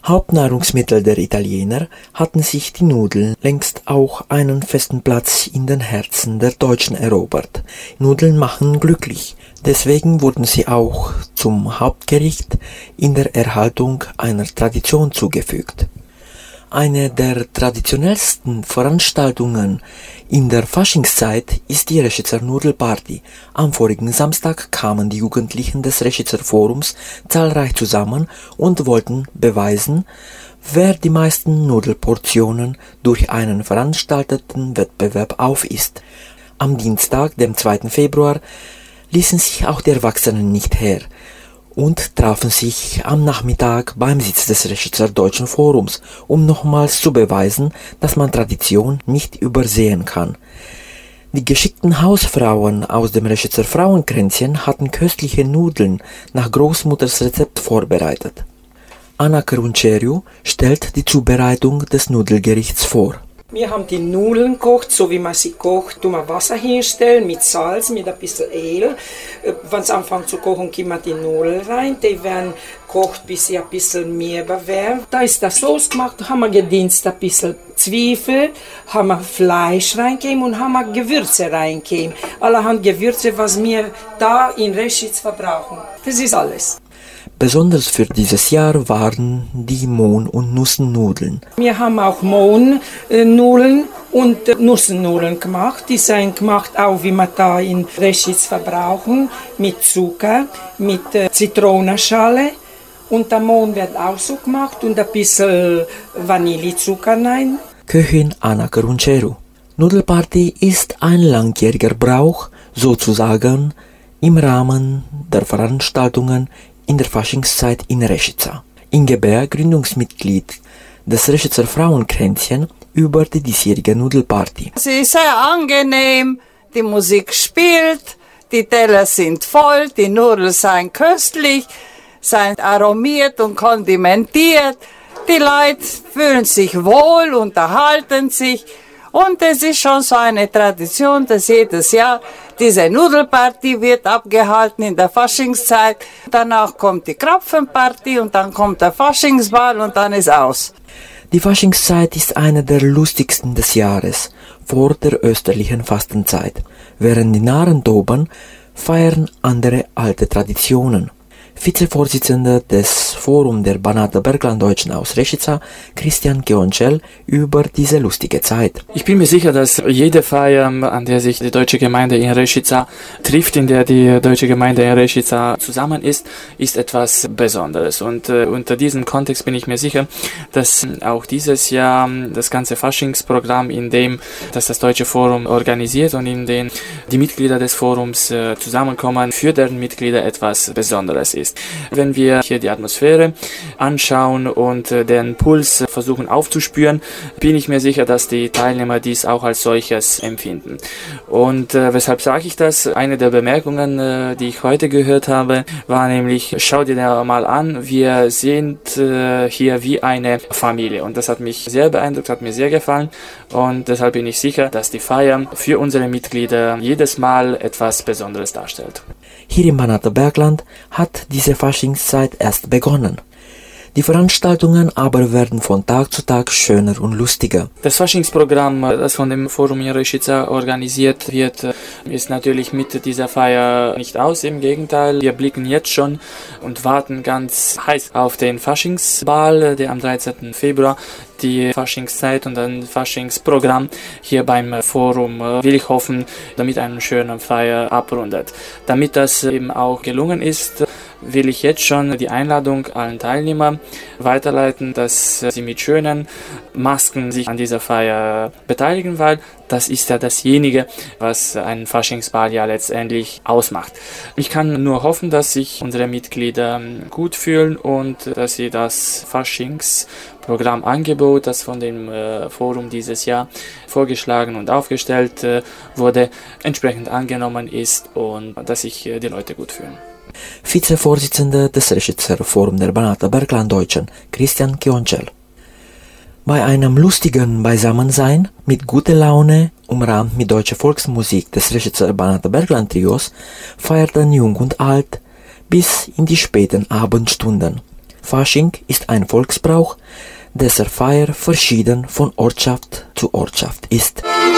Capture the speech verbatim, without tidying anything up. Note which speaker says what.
Speaker 1: Hauptnahrungsmittel der Italiener hatten sich die Nudeln längst auch einen festen Platz in den Herzen der Deutschen erobert. Nudeln machen glücklich, deswegen wurden sie auch zum Hauptgericht in der Erhaltung einer Tradition zugefügt. Eine der traditionellsten Veranstaltungen in der Faschingszeit ist die Reschitzer Nudelparty. Am vorigen Samstag kamen die Jugendlichen des Reschitzer Forums zahlreich zusammen und wollten beweisen, wer die meisten Nudelportionen durch einen veranstalteten Wettbewerb aufisst. Am Dienstag, dem zweiten Februar, ließen sich auch die Erwachsenen nicht her und trafen sich am Nachmittag beim Sitz des Reschitzer Deutschen Forums, um nochmals zu beweisen, dass man Tradition nicht übersehen kann. Die geschickten Hausfrauen aus dem Reschitzer Frauenkränzchen hatten köstliche Nudeln nach Großmutters Rezept vorbereitet. Anna Carunceriu stellt die Zubereitung des Nudelgerichts vor.
Speaker 2: Wir haben die Nudeln gekocht, so wie man sie kocht, tun wir Wasser hinstellen mit Salz, mit ein bisschen Öl. Wenn es anfängt zu kochen, kommen wir die Nudeln rein. Die werden gekocht, bis sie ein bisschen mehr bewährt. Da ist das Sauce gemacht, haben wir gedinst ein bisschen Zwiebel, haben wir Fleisch reingegeben und haben wir Gewürze reingegeben. Allerhand Gewürze, was wir da in Reschitz verbrauchen. Das ist alles.
Speaker 1: Besonders für dieses Jahr waren die Mohn- und Nussnudeln.
Speaker 2: Wir haben auch Mohnnudeln und Nussnudeln gemacht. Die sind gemacht, auch wie wir da in Reschitz verbrauchen, mit Zucker, mit Zitronenschale. Und der Mohn wird auch so gemacht und ein bisschen Vanillezucker rein.
Speaker 1: Köchin Anna Carunceriu. Nudelparty ist ein langjähriger Brauch, sozusagen im Rahmen der Veranstaltungen in der Faschingszeit in Reschitza. Inge Bär, Gründungsmitglied des Reschitzer Frauenkränzchen, über die diesjährige Nudelparty.
Speaker 3: Sie ist sehr angenehm, die Musik spielt, die Teller sind voll, die Nudeln sind köstlich, sind aromiert und kondimentiert. Die Leute fühlen sich wohl, unterhalten sich. Und es ist schon so eine Tradition, dass jedes Jahr diese Nudelparty wird abgehalten in der Faschingszeit. Danach kommt die Krapfenparty und dann kommt der Faschingsball und dann ist aus.
Speaker 1: Die Faschingszeit ist eine der lustigsten des Jahres, vor der österlichen Fastenzeit. Während die Narren toben, feiern andere alte Traditionen. Vizevorsitzender des Forum der Banater Berglanddeutschen aus Reschitza, Christian Kioncel, über diese lustige Zeit.
Speaker 4: Ich bin mir sicher, dass jede Feier, an der sich die deutsche Gemeinde in Reschitza trifft, in der die deutsche Gemeinde in Reschitza zusammen ist, ist etwas Besonderes. Und äh, unter diesem Kontext bin ich mir sicher, dass auch dieses Jahr das ganze Faschingsprogramm, in dem das, das Deutsche Forum organisiert und in dem die Mitglieder des Forums äh, zusammenkommen, für deren Mitglieder etwas Besonderes ist. Wenn wir hier die Atmosphäre anschauen und äh, den Puls versuchen aufzuspüren, bin ich mir sicher, dass die Teilnehmer dies auch als solches empfinden. Und äh, weshalb sage ich das? Eine der Bemerkungen, äh, die ich heute gehört habe, war nämlich, schau dir da mal an, wir sind äh, hier wie eine Familie. Und das hat mich sehr beeindruckt, hat mir sehr gefallen. Und deshalb bin ich sicher, dass die Feier für unsere Mitglieder jedes Mal etwas Besonderes darstellt.
Speaker 1: Hier im Banater Bergland hat diese Faschingszeit erst begonnen. Die Veranstaltungen aber werden von Tag zu Tag schöner und lustiger.
Speaker 4: Das Faschingsprogramm, das von dem Forum in Reschitza organisiert wird, ist natürlich mit dieser Feier nicht aus. Im Gegenteil, wir blicken jetzt schon und warten ganz heiß auf den Faschingsball, der am dreizehnten Februar die Faschingszeit und ein Faschingsprogramm hier beim Forum, will ich hoffen, damit eine schöne Feier abrundet. Damit das eben auch gelungen ist, will ich jetzt schon die Einladung allen Teilnehmern weiterleiten, dass sie mit schönen Masken sich an dieser Feier beteiligen, weil das ist ja dasjenige, was einen Faschingsball ja letztendlich ausmacht. Ich kann nur hoffen, dass sich unsere Mitglieder gut fühlen und dass sie das Faschingsprogrammangebot, das von dem äh, Forum dieses Jahr vorgeschlagen und aufgestellt äh, wurde, entsprechend angenommen ist und dass sich äh, die Leute gut fühlen.
Speaker 1: Vizevorsitzender des Reschitzer Forum der Banater Berglanddeutschen, Christian Kioncel. Bei einem lustigen Beisammensein mit guter Laune, umrahmt mit deutscher Volksmusik des Reschitzer Banater Bergland Trios, feierten Jung und Alt bis in die späten Abendstunden. Fasching ist ein Volksbrauch, dessen Feier verschieden von Ortschaft zu Ortschaft ist.